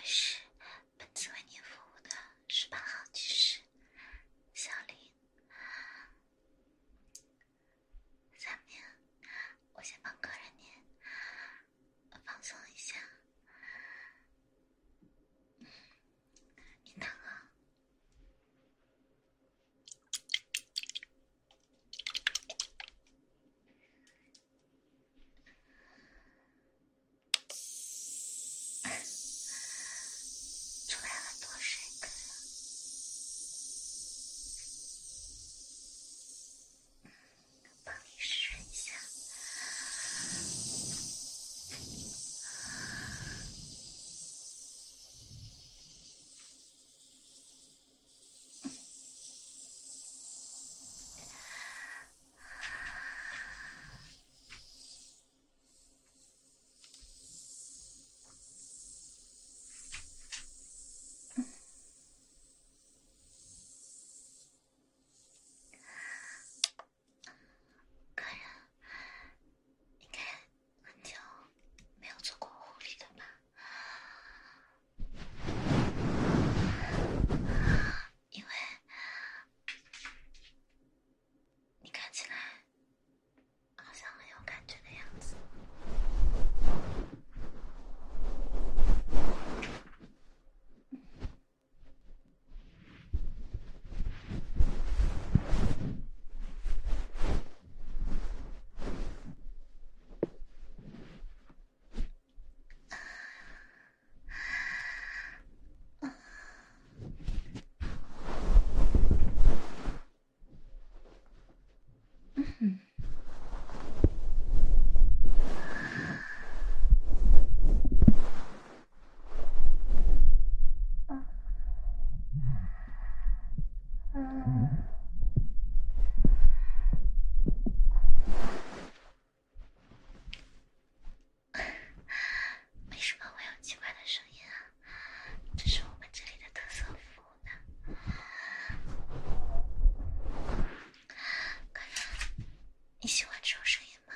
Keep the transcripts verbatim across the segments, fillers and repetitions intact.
是本次为您服务的十八号技师小林。下面我先帮客人您放松一下，你躺好。出来了，多睡个了。帮你湿润一下。客人应该很久没有做过护理了吧？因为你看起来好像很有感觉的样子。嗯。嗯。为什么会有奇怪的声音啊？这是我们这里的特色服务呢。客人，你喜欢这种声音吗？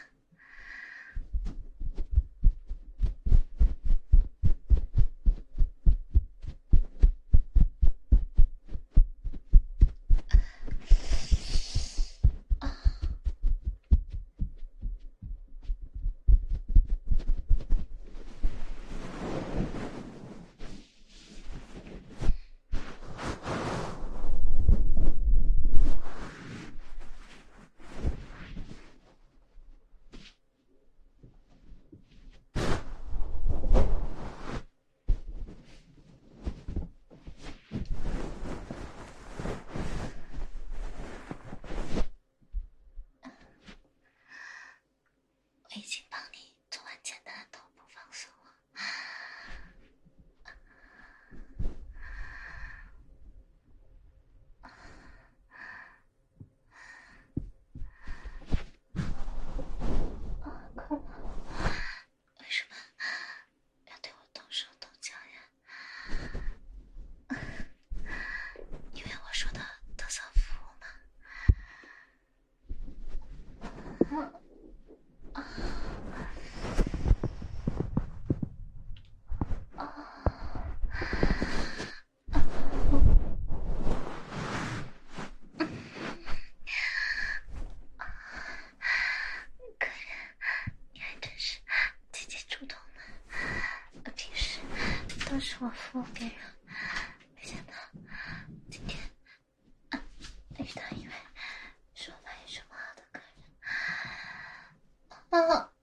我已经帮你做完简单的头部放松了。啊，客人，为什么要对我动手动脚呀？因为我说的特色服务嘛。啊啊客人，你还真是积极主动呢。平时都是我服务别人，没想到今天啊遇到一位说话也说不好的客人。啊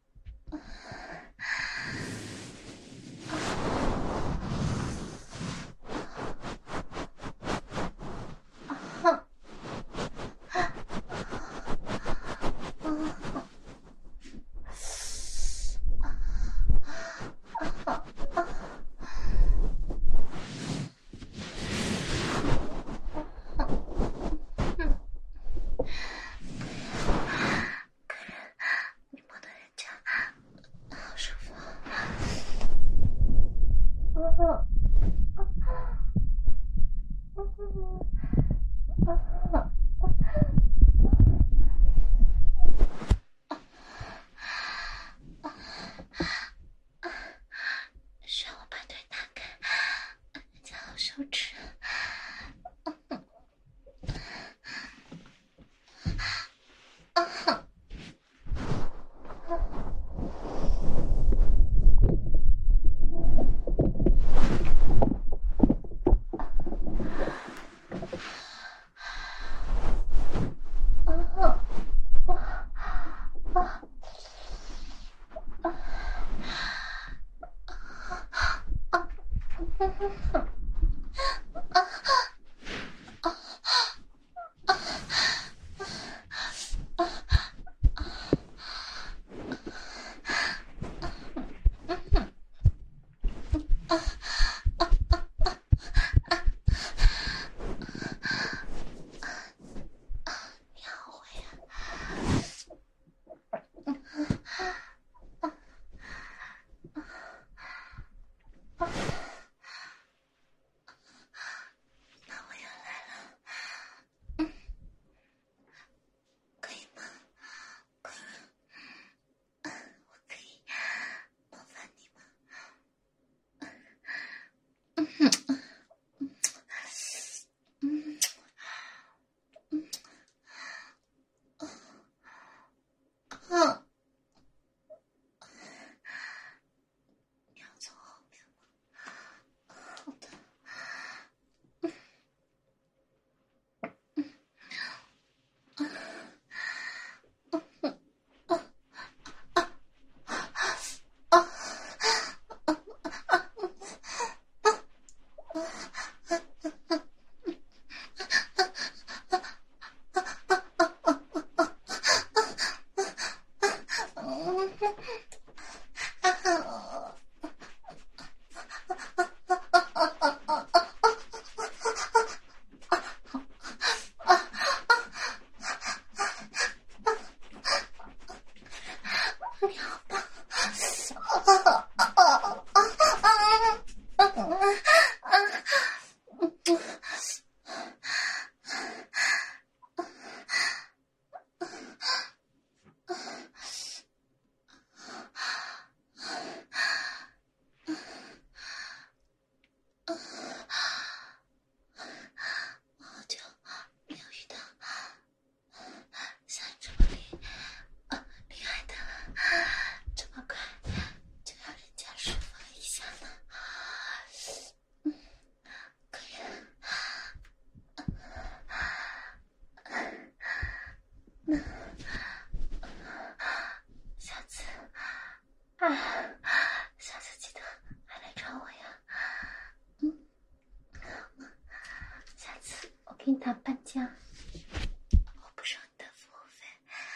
给你打半价，我不收你的服务费。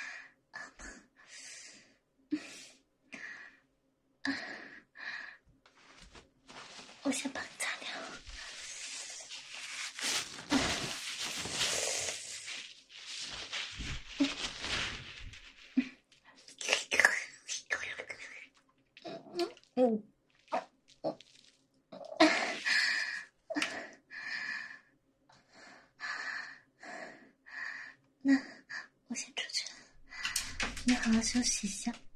嗯，我先帮你擦掉。嗯。那我先出去了，你好好休息一下。